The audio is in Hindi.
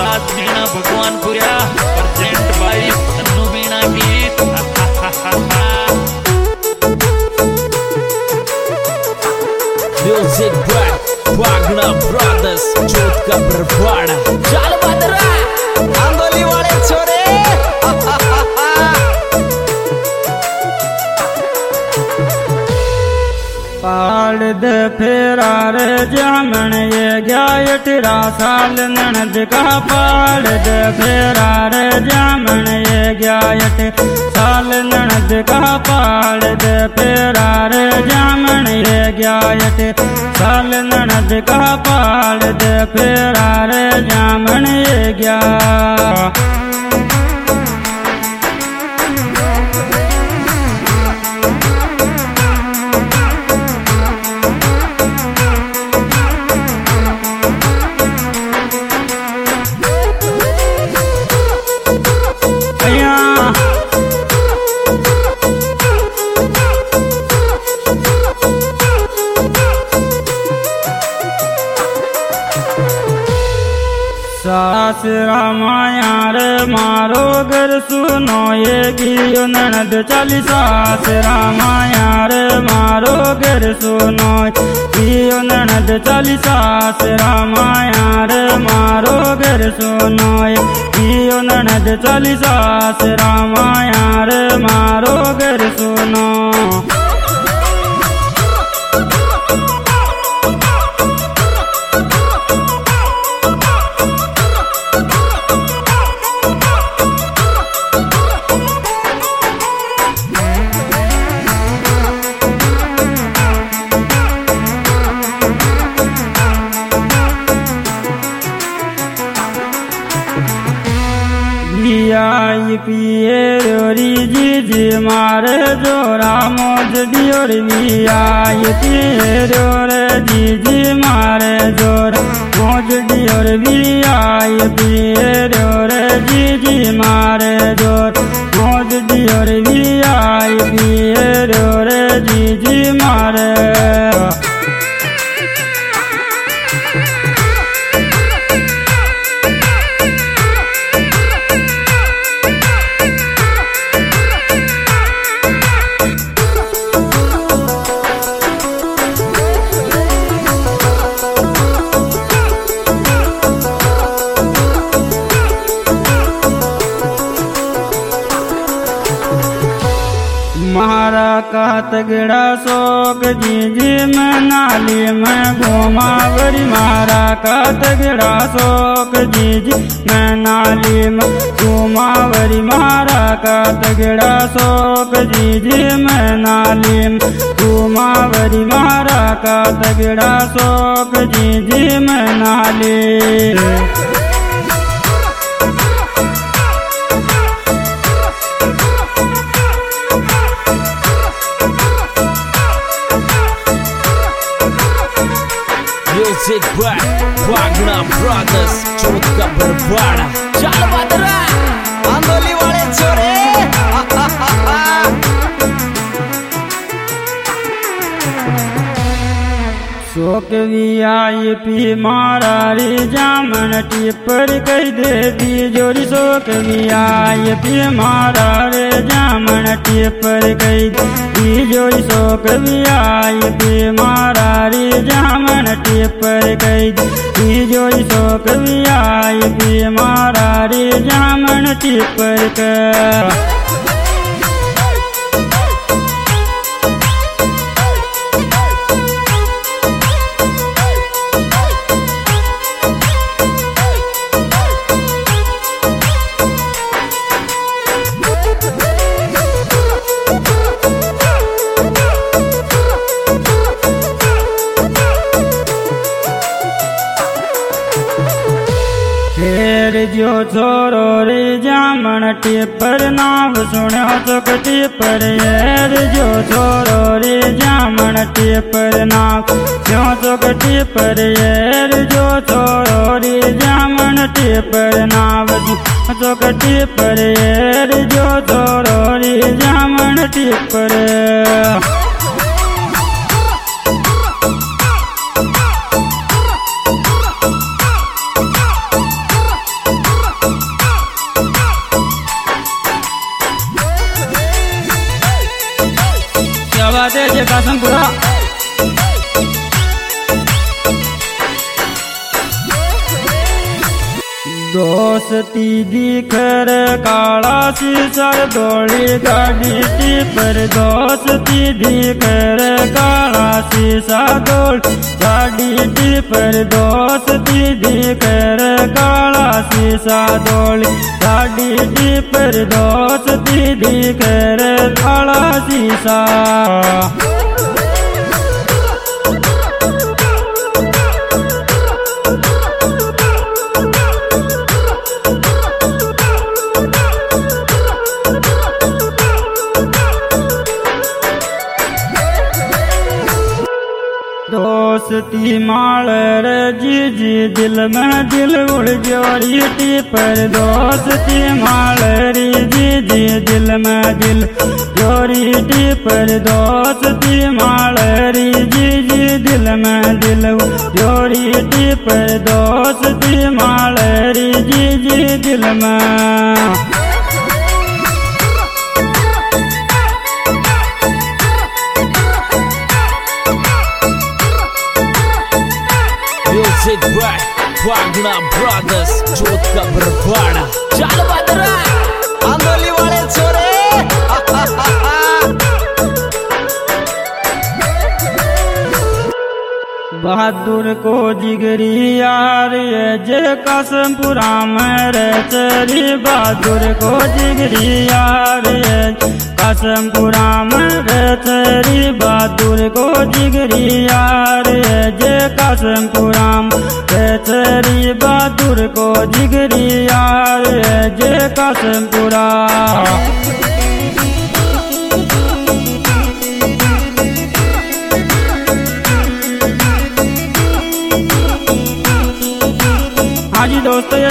Raj Meena Bhagwanpura present by Tannu Meena गीत। म्यूजिक बाय वागना ब्रदर्स जोत का बरवाड़ा। चल बदरा आंदोली वाले छोरे पाड़ दे फेरा रे जामन ये गया 18 साल ननद का। पाड़ दे फेरा रे जामन ये गया 18 साल ननद का। पाड़ दे फेरा रे जामन ये गया 18 साल ननद का। पाड़ दे फेरा रे जामन ये गया। सास रामाया रे मारो घर सुनो ये गियो ननद चली। सास रामाया रे मारो घर सुनो गियो ननद चली। सास रामाया रे मारो घर सुनो गियो ननद चली। सास रामाया रे मारो घर सुनो। आई पिए रोरी जी जी मारे जोरा मौज दियोर भी। आई पिए रोरे जी जी मारे जोर मौज दियोर भी। आई पिए रोरे जी जी मारे जोर मौज दियोर भी। आई पिए रोरे जी जी मारे। मारा का तगड़ा शौक जी जी मैं नाली में घुमावरी। मारा का तगड़ा शौक जी जी मैं नाली में घुमावरी। मारा का तगड़ा शौक जी जी मैं नाली में घुमावरी। मारा का तगड़ा शौक जी जी मैं नाली। म्यूजिक बाय वागना ब्रदर्स जोत का बरवाड़ा। चल बदरा आंदोली वाले छोरे शोक VIP मारा रे जामन टिपर कह दे दी जोरी। शोक VIP मारा रे जामन टिपर कह दी जोरी। शोक VIP मारा रे जामन टिपर कह दी जोरी। शोक VIP मारा रे जामन टिपर कह। फेर जो छोरो रे जामन टिपर नाव सुनो चोक टिपर। येर जो छोरो रे जामन टिपर नाव सुनो चोक टिपर। येर जो छोरो रे जामन टिपर नाव सुनो चोक टिपर। येर जो छोरो रे जामन टिपर। दोस्ती दिखर काला शीशा दौड़ी गाड़ी टिपर दोस्ती दिखर काला शीशा दौड़ी गाड़ी टिपर दोस्ती दिखर काला शीशा दौड़ी गाड़ी टिपर दोस्ती दिखर काला शीशा। दोस्ती माल रे जी दिल में दिल उड़ जोड़ी टिपर दोस्ती माल रे जी दिल में दिल जोड़ी टिपर दोस्ती माल रे जी दिल में दिल जोड़ी टिपर दोस्ती माल रे जी दिल में। Music by Wagner Brothers, जोत का बरवाड़ा। चल बदरा आंदोली वाले छोरे। बहादुर को जिगरी यार ये जे कसमपुरा में रे चरी बहादुर को जिगरी यार ये कसमपुरा में रे चरी बहादुर को जिगरी यार ये जे कसमपुरा में रे चरी बहादुर को जिगरी यार ये जे कसमपुरा। हाँ जी दोस्तों।